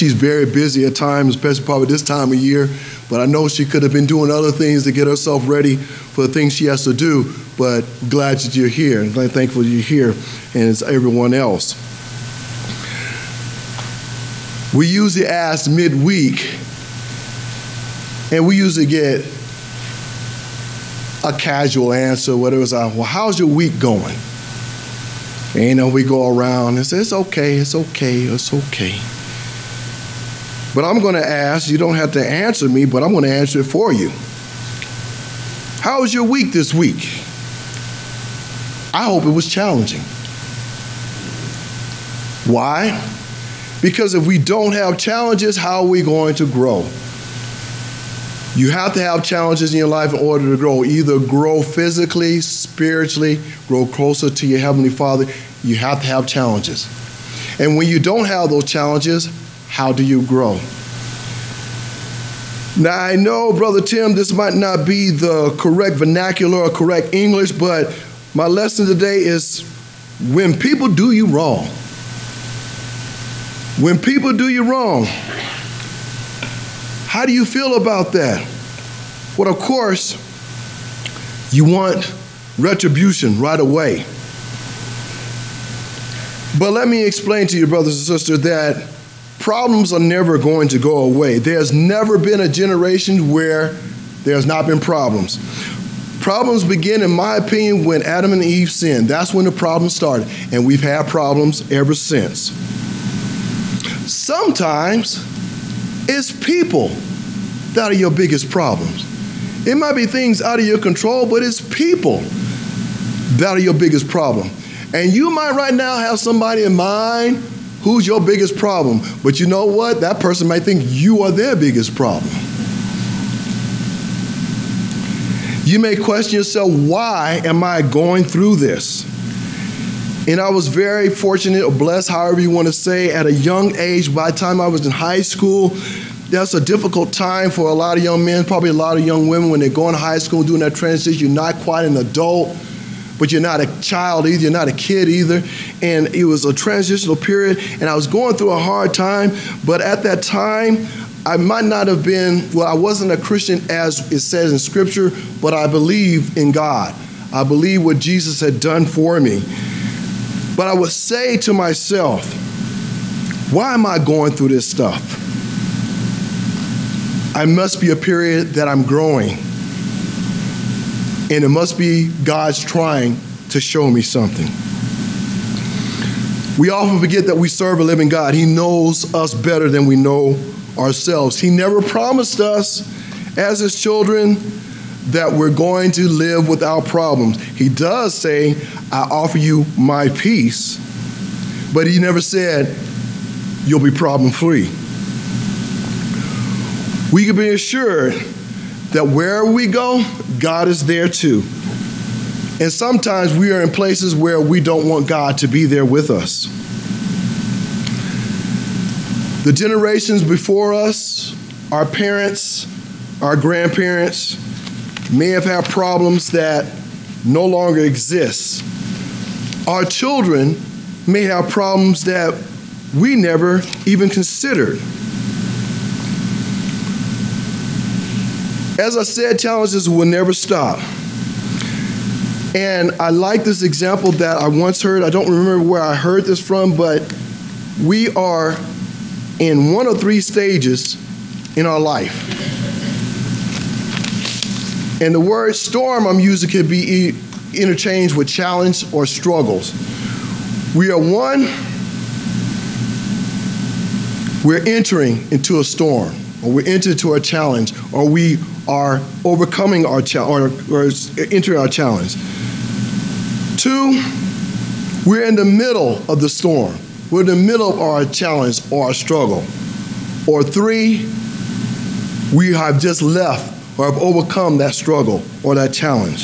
She's very busy at times, especially probably this time of year. But I know she could have been doing other things to get herself ready for the things she has to do. But glad that you're here, and thankful you're here, and it's everyone else. We usually ask midweek, and we usually get a casual answer, whether it's, well, how's your week going? And we go around and say, it's okay, it's okay, it's okay. But I'm going to ask, you don't have to answer me, but I'm going to answer it for you. How was your week this week? I hope it was challenging. Why? Because if we don't have challenges, how are we going to grow? You have to have challenges in your life in order to grow. Either grow physically, spiritually, grow closer to your Heavenly Father. You have to have challenges. And when you don't have those challenges, how do you grow? Now, I know, Brother Tim, this might not be the correct vernacular or correct English, but my lesson today is when people do you wrong. When people do you wrong, how do you feel about that? Well, of course, you want retribution right away. But let me explain to you, brothers and sisters, that problems are never going to go away. There's never been a generation where there's not been problems. Problems begin, in my opinion, when Adam and Eve sinned. That's when the problems started, and we've had problems ever since. Sometimes it's people that are your biggest problems. It might be things out of your control, but it's people that are your biggest problem. And you might right now have somebody in mind who's your biggest problem, but you know what? That person might think you are their biggest problem. You may question yourself, why am I going through this? And I was very fortunate or blessed, however you want to say, at a young age. By the time I was in high school, that's a difficult time for a lot of young men, probably a lot of young women when they're going to high school, doing that transition. You're not quite an adult, but you're not a child either, you're not a kid either. And it was a transitional period, and I was going through a hard time, but at that time, I might not have been, well, I wasn't a Christian as it says in Scripture, but I believe in God. I believe what Jesus had done for me. But I would say to myself, why am I going through this stuff? I must be a period that I'm growing. And it must be God's trying to show me something. We often forget that we serve a living God. He knows us better than we know ourselves. He never promised us as his children that we're going to live without problems. He does say, I offer you my peace, but he never said you'll be problem-free. We can be assured that wherever we go, God is there too. And sometimes we are in places where we don't want God to be there with us. The generations before us, our parents, our grandparents, may have had problems that no longer exist. Our children may have problems that we never even considered. As I said, challenges will never stop. And I like this example that I once heard. I don't remember where I heard this from, but we are in one of three stages in our life. And the word storm I'm using could be interchanged with challenge or struggles. We are one, we're entering into a storm, or we're entering into a challenge, or we are overcoming our challenge, or entering our challenge. Two, we're in the middle of the storm. We're in the middle of our challenge or our struggle. Or three, we have just left or have overcome that struggle or that challenge.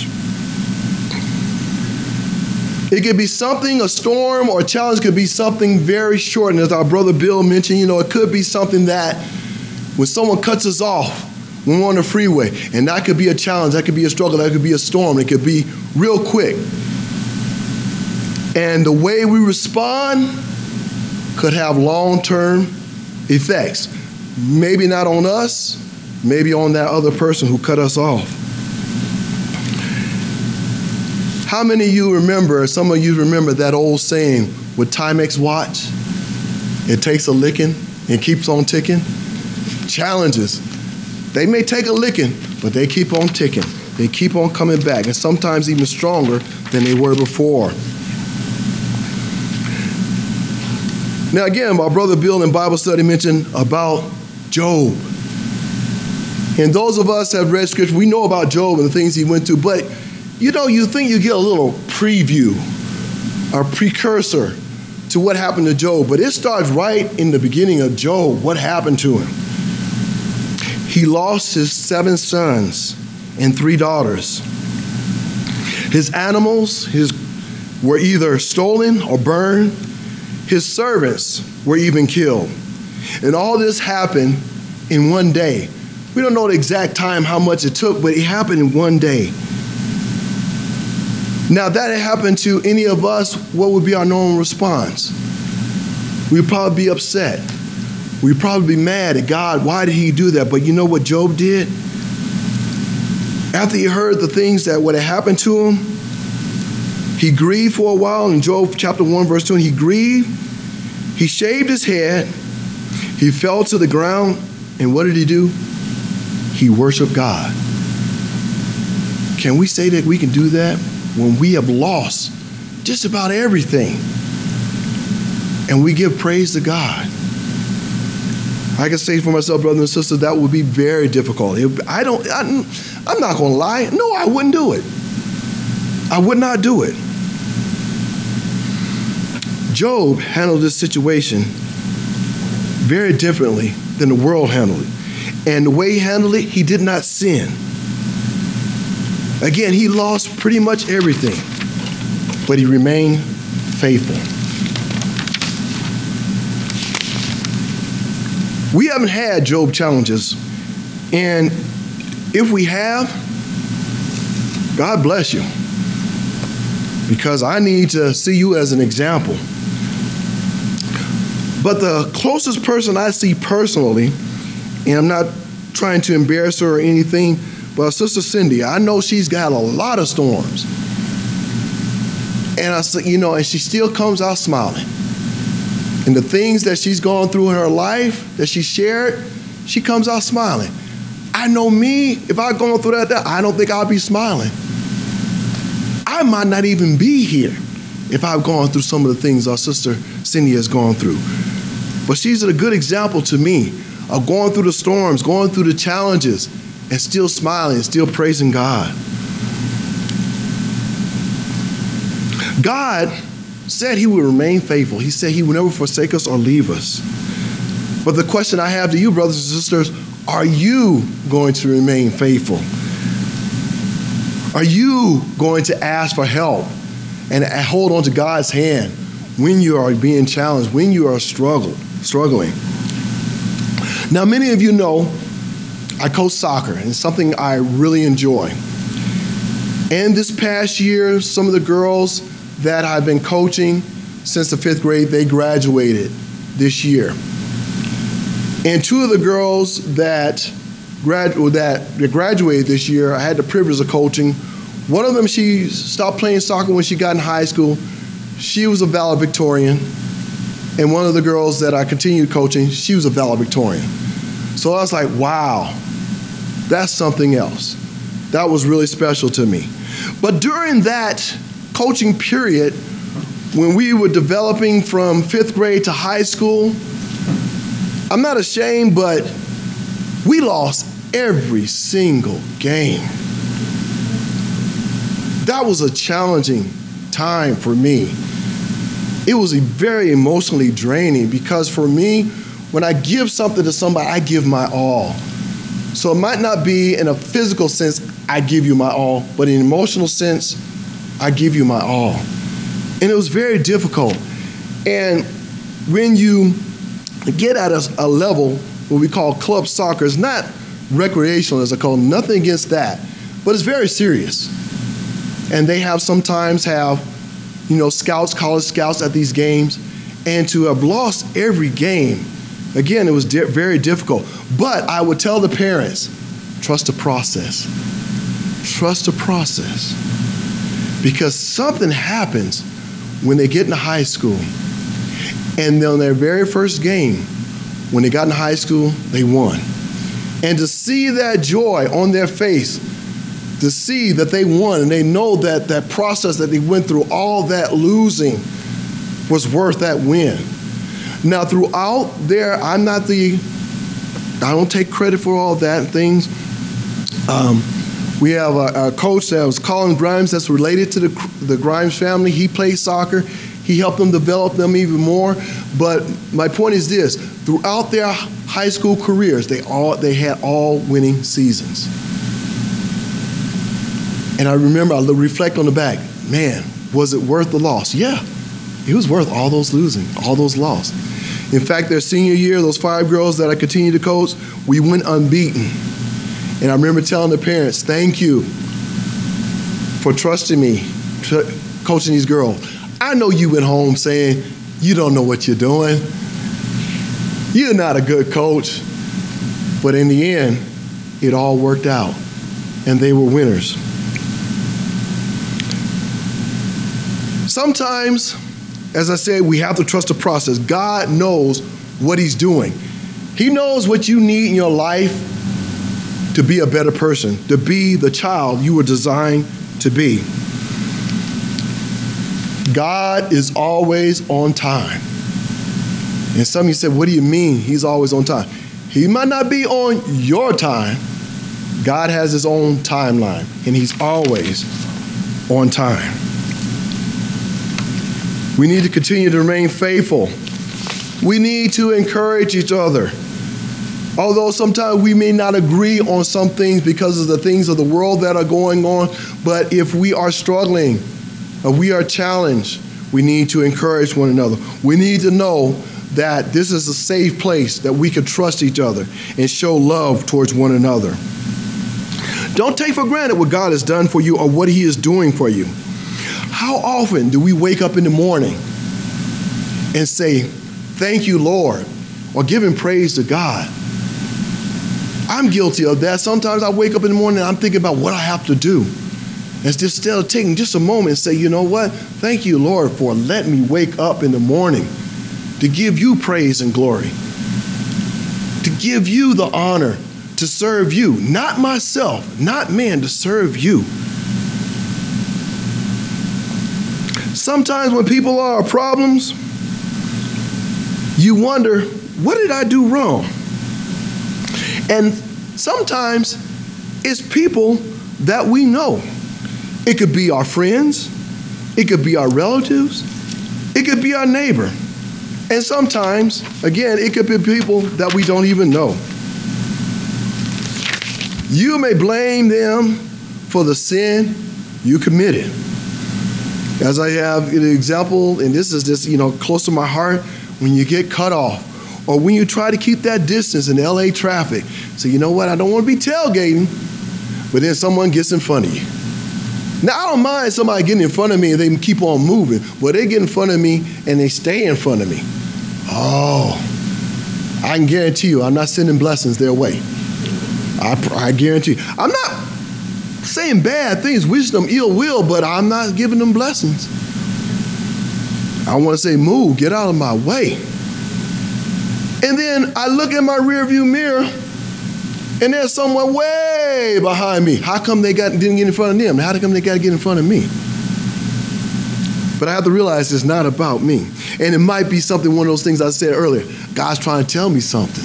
It could be something, a storm or a challenge could be something very short. And as our brother Bill mentioned, it could be something that when someone cuts us off, when we're on the freeway, and that could be a challenge, that could be a struggle, that could be a storm, it could be real quick. And the way we respond could have long-term effects. Maybe not on us, maybe on that other person who cut us off. How many of you remember, some of you remember that old saying with Timex watch? It takes a licking and keeps on ticking. Challenges. They may take a licking, but they keep on ticking. They keep on coming back, and sometimes even stronger than they were before. Now again, my brother Bill in Bible study mentioned about Job. And those of us that have read scripture, we know about Job and the things he went through, but you think you get a little preview or precursor to what happened to Job, but it starts right in the beginning of Job, what happened to him. He lost his 7 sons and 3 daughters. His animals were either stolen or burned. His servants were even killed. And all this happened in one day. We don't know the exact time, how much it took, but it happened in one day. Now, if that had happened to any of us, what would be our normal response? We'd probably be upset. We'd probably be mad at God. Why did he do that? But you know what Job did? After he heard the things that would have happened to him, he grieved for a while. In Job chapter 1, verse 2, he grieved. He shaved his head. He fell to the ground. And what did he do? He worshiped God. Can we say that we can do that when we have lost just about everything and we give praise to God? I can say for myself, brothers and sisters, that would be very difficult. I'm not going to lie. No, I wouldn't do it. I would not do it. Job handled this situation very differently than the world handled it. And the way he handled it, he did not sin. Again, he lost pretty much everything, but he remained faithful. We haven't had Job challenges, and if we have, God bless you, because I need to see you as an example. But the closest person I see personally, and I'm not trying to embarrass her or anything, but Sister Cindy, I know she's got a lot of storms. And and she still comes out smiling. And the things that she's gone through in her life that she shared, she comes out smiling. I know me, if I'd gone through that, I don't think I'd be smiling. I might not even be here if I've gone through some of the things our Sister Cindy has gone through. But she's a good example to me of going through the storms, going through the challenges, and still smiling, and still praising God. God said he would remain faithful. He said he would never forsake us or leave us. But the question I have to you, brothers and sisters, are you going to remain faithful? Are you going to ask for help and hold on to God's hand when you are being challenged, when you are struggling? Now, many of you know I coach soccer, and it's something I really enjoy. And this past year, some of the girls that I've been coaching since the 5th grade, they graduated this year. And 2 of the girls that graduated this year, I had the privilege of coaching. One of them, she stopped playing soccer when she got in high school. She was a valedictorian. And one of the girls that I continued coaching, she was a valedictorian. So I was like, wow, that's something else. That was really special to me. But during that coaching period, when we were developing from 5th grade to high school, I'm not ashamed, but we lost every single game. That was a challenging time for me. It was very emotionally draining because for me, when I give something to somebody, I give my all. So it might not be in a physical sense, I give you my all, but in an emotional sense, I give you my all. And it was very difficult. And when you get at a level, what we call club soccer, it's not recreational, as I call it, nothing against that, but it's very serious. And they sometimes have scouts, college scouts at these games, and to have lost every game Again, it was very difficult. But I would tell the parents, trust the process. Trust the process. Because something happens when they get into high school. And on their very first game, when they got in high school, they won. And to see that joy on their face, to see that they won, and they know that that process that they went through, all that losing, was worth that win. Now, throughout there, I don't take credit for all that things. We have a coach that was Colin Grimes that's related to the Grimes family. He plays soccer. He helped them develop them even more. But my point is this: throughout their high school careers, they had all winning seasons. And I remember, I reflect on the back, man, was it worth the loss? Yeah, it was worth all those losing, all those losses. In fact, their senior year, those 5 girls that I continued to coach, we went unbeaten. And I remember telling the parents, thank you for trusting me, coaching these girls. I know you went home saying, you don't know what you're doing. You're not a good coach. But in the end, it all worked out, and they were winners. Sometimes, as I said, we have to trust the process. God knows what he's doing. He knows what you need in your life to be a better person, to be the child you were designed to be. God is always on time. And some of you said, what do you mean he's always on time? He might not be on your time. God has his own timeline, and he's always on time. We need to continue to remain faithful. We need to encourage each other. Although sometimes we may not agree on some things because of the things of the world that are going on, but if we are struggling or we are challenged, we need to encourage one another. We need to know that this is a safe place that we can trust each other and show love towards one another. Don't take for granted what God has done for you or what he is doing for you. How often do we wake up in the morning and say, thank you, Lord, or give him praise to God? I'm guilty of that. Sometimes I wake up in the morning and I'm thinking about what I have to do. And instead of taking just a moment and say, you know what? Thank you, Lord, for letting me wake up in the morning to give you praise and glory, to give you the honor, to serve you, not myself, not man, to serve you. Sometimes when people are problems, you wonder, what did I do wrong? And sometimes it's people that we know. It could be our friends. It could be our relatives. It could be our neighbor. And sometimes, again, it could be people that we don't even know. You may blame them for the sin you committed. As I have an example, and this is just, close to my heart, when you get cut off, or when you try to keep that distance in LA traffic. So you know what, I don't want to be tailgating, but then someone gets in front of you. Now, I don't mind somebody getting in front of me and they keep on moving, but they get in front of me and they stay in front of me. Oh, I can guarantee you I'm not sending blessings their way. I guarantee you. I'm not saying bad things, wishing them ill will, but I'm not giving them blessings. I want to say, move, get out of my way. And then I look in my rearview mirror, and there's someone way behind me. How come they didn't get in front of them? How come they got to get in front of me? But I have to realize it's not about me. And it might be something, one of those things I said earlier. God's trying to tell me something.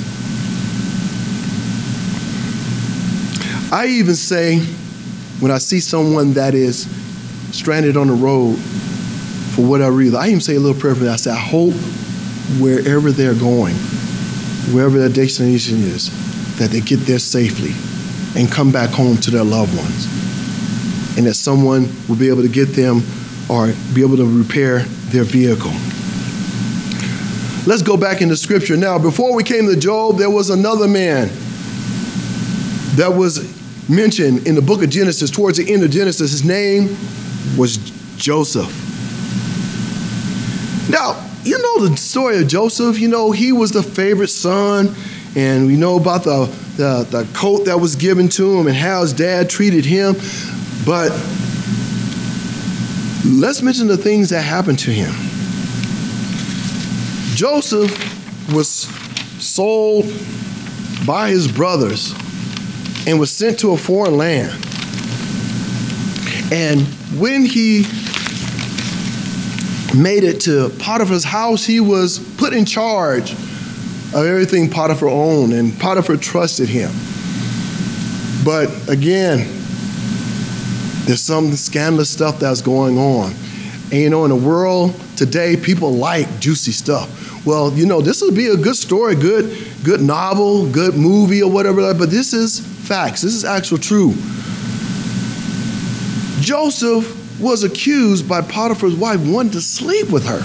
I even say, when I see someone that is stranded on the road for whatever reason, I even say a little prayer for them. I say, I hope wherever they're going, wherever their destination is, that they get there safely and come back home to their loved ones. And that someone will be able to get them or be able to repair their vehicle. Let's go back into Scripture. Now, before we came to Job, there was another man that was mentioned in the book of Genesis, towards the end of Genesis. His name was Joseph. Now, you know the story of Joseph. You know, he was the favorite son, and we know about the coat that was given to him and how his dad treated him. But let's mention the things that happened to him. Joseph was sold by his brothers and was sent to a foreign land. And when he made it to Potiphar's house, he was put in charge of everything Potiphar owned, and Potiphar trusted him. But again, there's some scandalous stuff that's going on. And you know, in the world today, people like juicy stuff. Well, you know, this would be a good story, good novel, good movie or whatever, but this is facts. This is actual truth. Joseph was accused by Potiphar's wife wanting to sleep with her.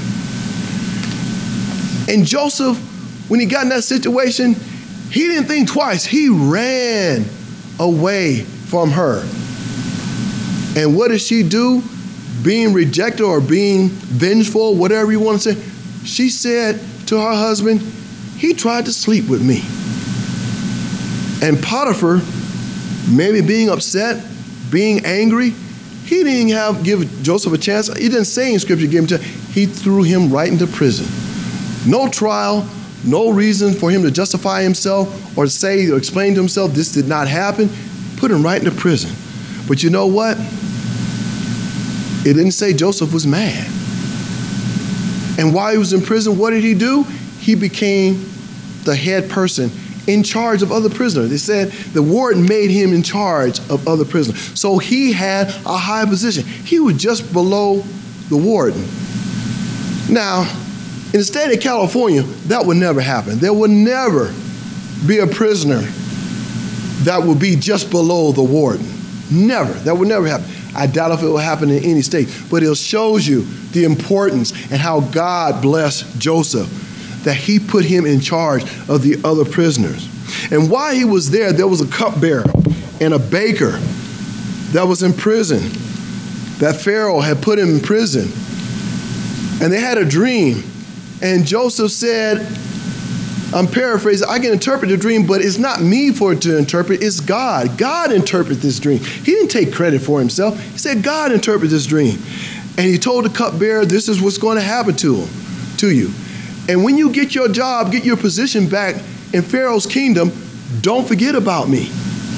And Joseph, when he got in that situation, he didn't think twice. He ran away from her. And what did she do? Being rejected or being vengeful, whatever you want to say, she said to her husband, he tried to sleep with me. And Potiphar, maybe being upset, being angry, he didn't give Joseph a chance. He didn't say in Scripture, give him to. He threw him right into prison. No trial, no reason for him to justify himself or to say or explain to himself this did not happen. Put him right into prison. But you know what? It didn't say Joseph was mad. And while he was in prison, what did he do? He became the head person in charge of other prisoners. They said the warden made him in charge of other prisoners. So he had a high position. He was just below the warden. Now, in the state of California, that would never happen. There would never be a prisoner that would be just below the warden. Never. That would never happen. I doubt if it will happen in any state. But it shows you the importance and how God blessed Joseph, that he put him in charge of the other prisoners. And while he was there was a cupbearer and a baker that was in prison, that Pharaoh had put him in prison. And they had a dream. And Joseph said, I'm paraphrasing, I can interpret the dream, but it's not me for it to interpret, it's God. God interpreted this dream. He didn't take credit for himself. He said, God interpreted this dream. And he told the cupbearer, this is what's going to happen to you. And when you get your job, get your position back in Pharaoh's kingdom, don't forget about me.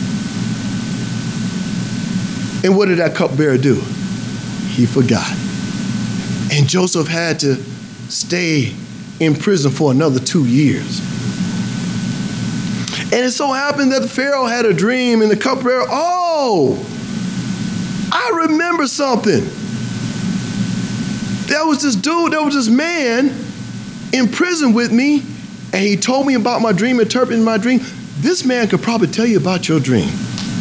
And what did that cupbearer do? He forgot. And Joseph had to stay in prison for another 2 years. And it so happened that the Pharaoh had a dream, and the cupbearer, I remember something. There was this man in prison with me, and he told me about my dream, interpreting my dream. This man could probably tell you about your dream.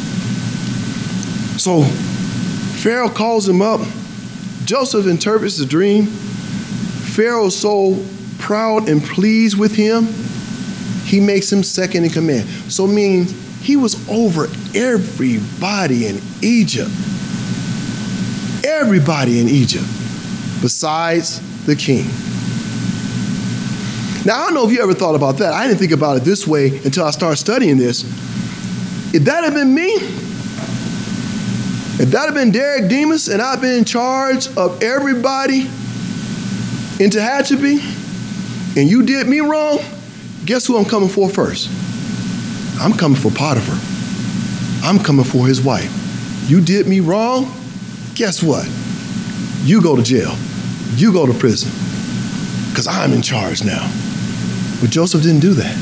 So Pharaoh calls him up. Joseph interprets the dream. Pharaoh's so proud and pleased with him, he makes him second in command. So it means he was over everybody in Egypt. Everybody in Egypt, besides the king. Now, I don't know if you ever thought about that. I didn't think about it this way until I started studying this. If that had been me, if that had been Derek Demas and I'd been in charge of everybody in Tehachapi, and you did me wrong, guess who I'm coming for first? I'm coming for Potiphar. I'm coming for his wife. You did me wrong, guess what? You go to jail. You go to prison, because I'm in charge now. But Joseph didn't do that.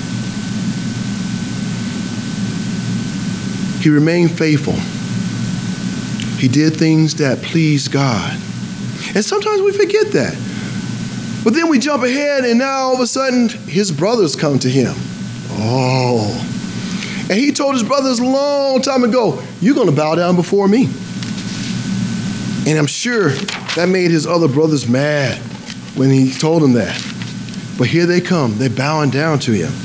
He remained faithful. He did things that pleased God. And sometimes we forget that. But then we jump ahead, and now all of a sudden, his brothers come to him. And he told his brothers a long time ago, you're going to bow down before me. And I'm sure that made his other brothers mad when he told them that. But here they come. They're bowing down to him.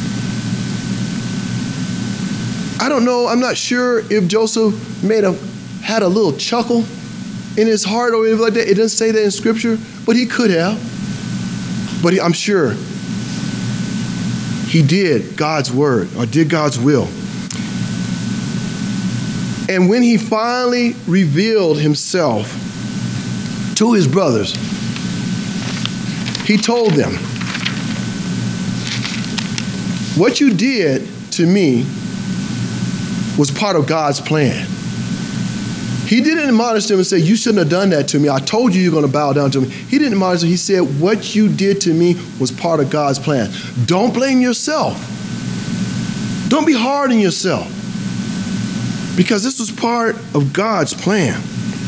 I don't know. I'm not sure if Joseph had a little chuckle in his heart or anything like that. It doesn't say that in Scripture, but he could have. But I'm sure he did God's word or did God's will. And when he finally revealed himself to his brothers, he told them, what you did to me was part of God's plan. He didn't admonish them and say, you shouldn't have done that to me. I told you you're going to bow down to me. He didn't admonish them. He said, what you did to me was part of God's plan. Don't blame yourself. Don't be hard on yourself, because this was part of God's plan.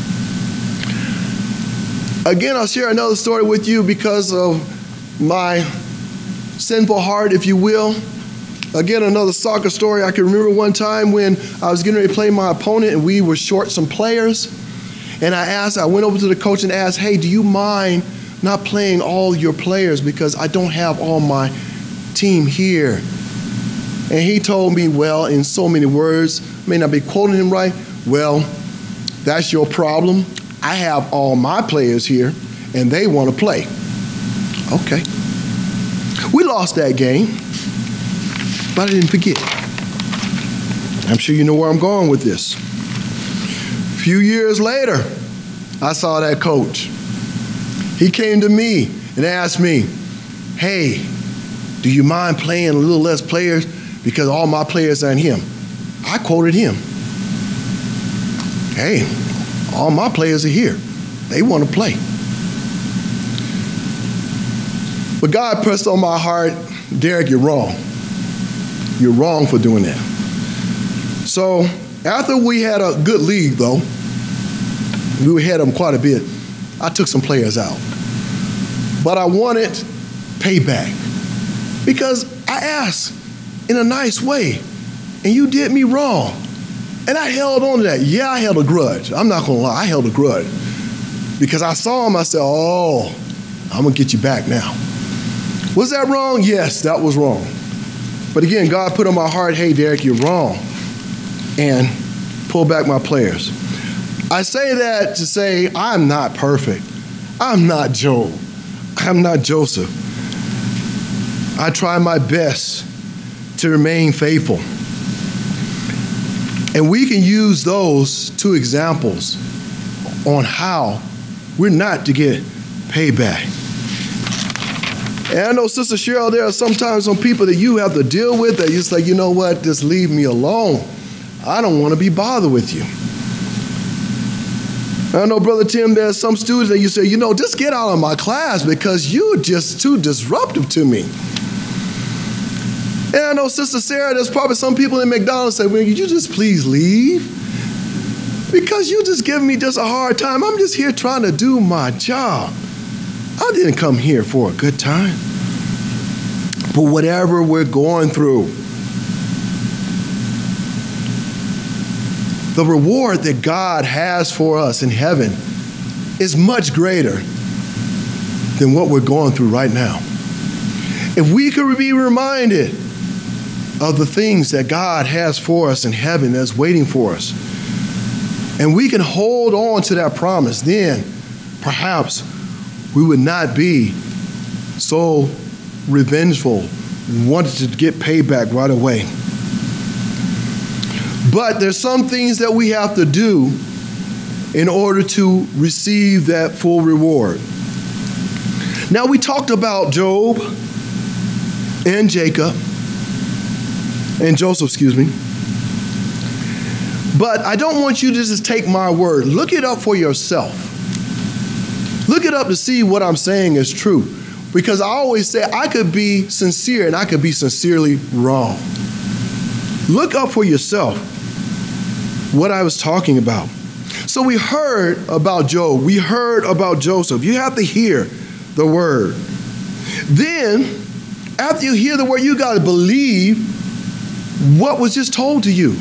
Again, I'll share another story with you because of my sinful heart, if you will. Again, another soccer story. I can remember one time when I was getting ready to play my opponent and we were short some players. And I went over to the coach and asked, hey, do you mind not playing all your players because I don't have all my team here? And he told me, well, in so many words, may not be quoting him right, well, that's your problem. I have all my players here and they want to play. Okay. We lost that game. But I didn't forget. I'm sure you know where I'm going with this. A few years later, I saw that coach. He came to me and asked me, hey, do you mind playing a little less players because all my players aren't him? I quoted him. Hey, all my players are here. They want to play. But God pressed on my heart, Derek, you're wrong. You're wrong for doing that. So after we had a good league, though, we had them quite a bit, I took some players out. But I wanted payback because I asked in a nice way, and you did me wrong. And I held on to that. Yeah, I held a grudge. I'm not going to lie. I held a grudge because I saw him. I said, oh, I'm going to get you back now. Was that wrong? Yes, that was wrong. But again, God put on my heart, hey, Derek, you're wrong, and pull back my players. I say that to say I'm not perfect. I'm not Job. I'm not Joseph. I try my best to remain faithful. And we can use those two examples on how we're not to get payback. And I know, Sister Cheryl, there are sometimes some people that you have to deal with that you just like, you know what, just leave me alone. I don't want to be bothered with you. I know, Brother Tim, there's some students that you say, you know, just get out of my class because you're just too disruptive to me. And I know, Sister Sarah, there's probably some people in McDonald's say, well, could you just please leave? Because you just give me just a hard time. I'm just here trying to do my job. I didn't come here for a good time. But whatever we're going through, the reward that God has for us in heaven is much greater than what we're going through right now. If we could be reminded of the things that God has for us in heaven that's waiting for us, and we can hold on to that promise, then perhaps we would not be so revengeful, wanting to get payback right away. But there's some things that we have to do in order to receive that full reward. Now, we talked about Job and Jacob, and Joseph, But I don't want you to just take my word. Look it up for yourself. Look it up to see what I'm saying is true. Because I always say I could be sincere and I could be sincerely wrong. Look up for yourself what I was talking about. So we heard about Job. We heard about Joseph. You have to hear the word. Then, after you hear the word, you got to believe what was just told to you.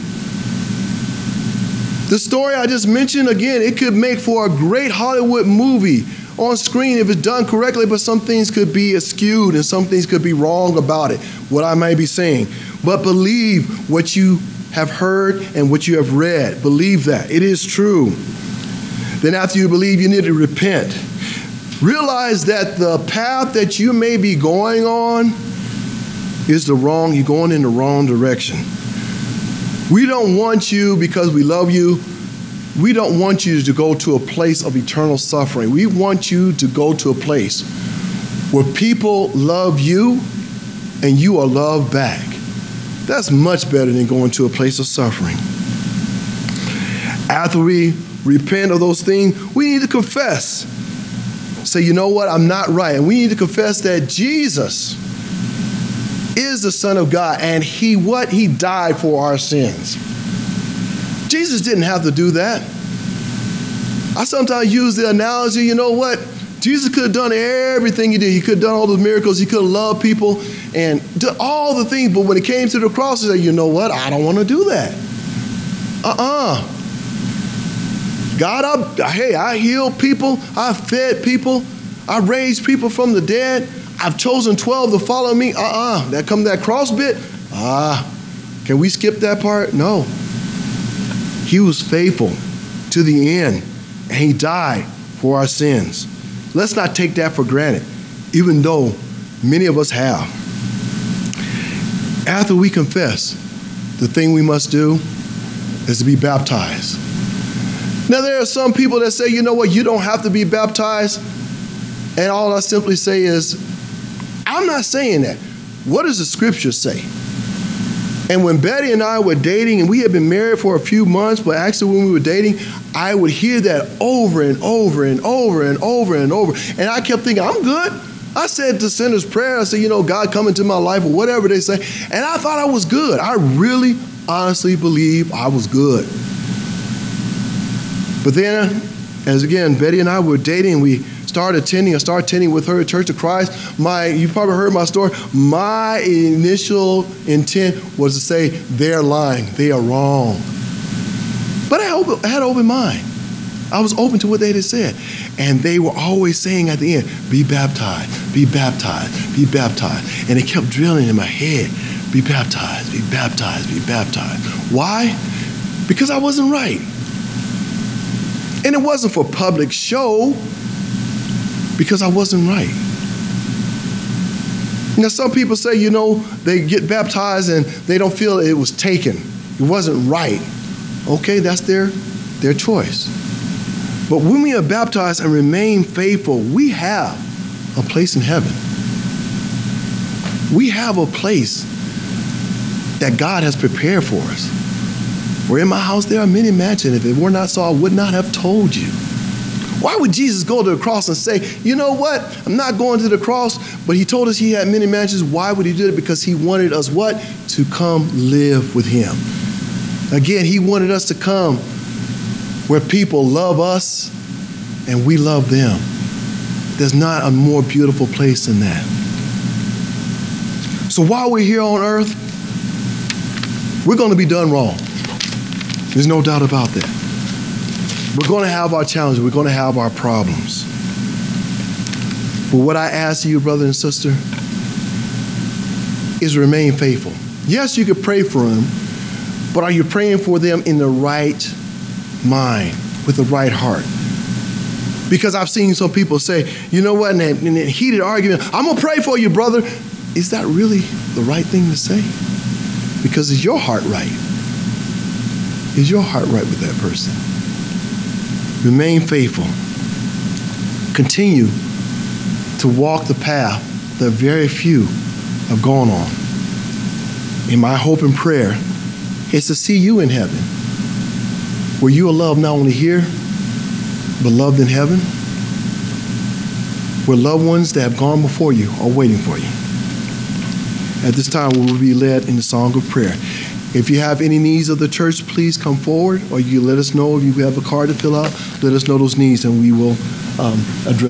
The story I just mentioned, again, it could make for a great Hollywood movie on screen if it's done correctly, but some things could be askewed and some things could be wrong about it, what I may be saying. But believe what you have heard and what you have read. Believe that. It is true. Then after you believe, you need to repent. Realize that the path that you may be going on is you're going in the wrong direction. We don't want you, because we love you, we don't want you to go to a place of eternal suffering. We want you to go to a place where people love you and you are loved back. That's much better than going to a place of suffering. After we repent of those things, we need to confess. Say, you know what, I'm not right. And we need to confess that Jesus is the Son of God, and He died for our sins. Jesus didn't have to do that. I sometimes use the analogy, you know what? Jesus could have done everything He did. He could have done all the miracles. He could have loved people and done all the things. But when it came to the cross, He said, you know what? I don't want to do that. God, I healed people. I fed people. I raised people from the dead. I've chosen 12 to follow me. That cross bit. Can we skip that part? No. He was faithful to the end, and He died for our sins. Let's not take that for granted, even though many of us have. After we confess, the thing we must do is to be baptized. Now, there are some people that say, you know what, you don't have to be baptized. And all I simply say is, I'm not saying that. What does the scripture say? And when Betty and I were dating, and we had been married for a few months, but actually when we were dating, I would hear that over and over and over and over and over. And I kept thinking, I'm good. I said the sinner's prayer. I said, you know, God come into my life, or whatever they say. And I thought I was good. I really, honestly believe I was good. But then, as again, Betty and I were dating, we started attending with her at Church of Christ. You probably heard my story. My initial intent was to say, they're lying, they are wrong. But I had an open mind. I was open to what they had said. And they were always saying at the end, be baptized, be baptized, be baptized. And it kept drilling in my head, be baptized, be baptized, be baptized. Why? Because I wasn't right. And it wasn't for public show, because I wasn't right. Now, some people say, you know, they get baptized and they don't feel it was taken. It wasn't right. Okay, that's their choice. But when we are baptized and remain faithful, we have a place in heaven. We have a place that God has prepared for us. For in my house there are many mansions. If it were not so, I would not have told you. Why would Jesus go to the cross and say, you know what? I'm not going to the cross, but He told us He had many mansions. Why would He do it? Because He wanted us what? To come live with Him. Again, He wanted us to come where people love us and we love them. There's not a more beautiful place than that. So while we're here on earth, we're going to be done wrong. There's no doubt about that. We're going to have our challenges. We're going to have our problems. But what I ask you, brother and sister, is remain faithful. Yes, you could pray for them, but are you praying for them in the right mind, with the right heart? Because I've seen some people say, you know what, in a heated argument, I'm going to pray for you, brother. Is that really the right thing to say? Because is your heart right? Is your heart right with that person? Remain faithful. Continue to walk the path that very few have gone on. And my hope and prayer is to see you in heaven, where you are loved not only here, but loved in heaven, where loved ones that have gone before you are waiting for you. At this time, we will be led in the song of prayer. If you have any needs of the church, please come forward, or you let us know if you have a card to fill out. Let us know those needs, and we will address